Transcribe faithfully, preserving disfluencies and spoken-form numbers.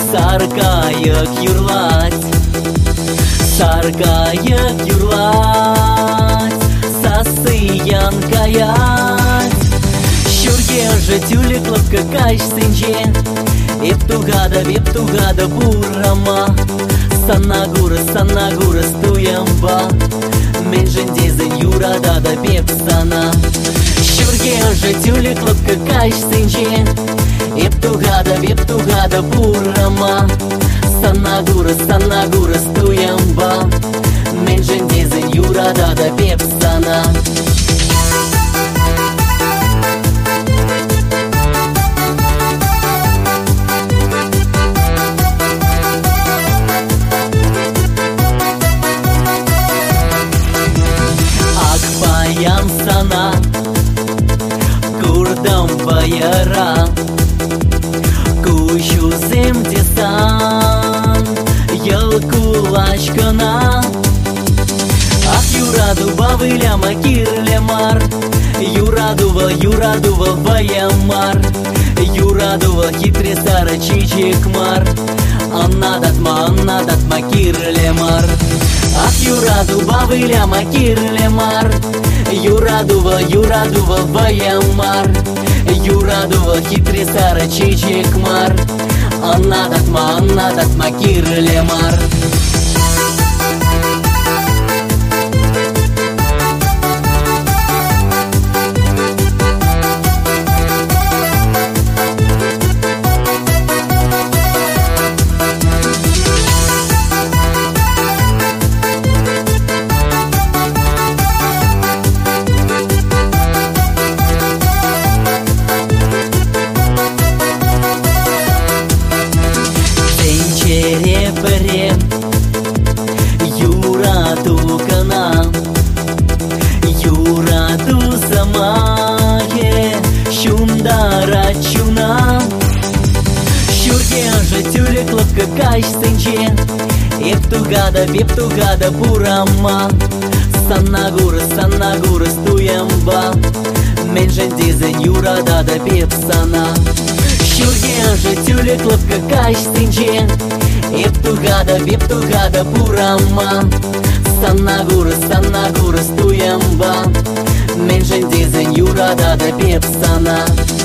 Sarkayık yurlat, sarkayık yurlat, сасыян каят. Шурге же тюлек лапка кайш сынче, Эптугада, вептугада бурама. Санагура, санагура стуямба, Менжен дезен юрада да пепсана. Шурге же тюлек лапка кайш сынче, Эптугада, вептугада бурама. Санагура, санагура стуямба, Менжен дезен юрада да пепсана. Акбаян сана, курдам баяра, Кущу земтесан, ялкулачкана. Ах, юрадува выляма кирлемар, Юрадува, юрадува баямар, Юрадува хитресара чичекмар, Анна датма, анна датма кирлемар. Ах, юрадува выляма кирлемар, Юрадува, юрадува баямар, Юрадува хитресара чичекмар, Анна датма, анна датма кирлемар. Черепре, юраду кана, юраду самае, шундара чуна. Шурге же тюлек лапка кайш сынче, Эптугада, вептугада бурама. Санагура, санагура стуямба, Менжен дезен юрада да пепсана. Шурге же тюлек лапка кайш сынче, Эптугада, вептугада бурама. Санагура, санагура стуямба, Менжен дезен юрада да пепсана.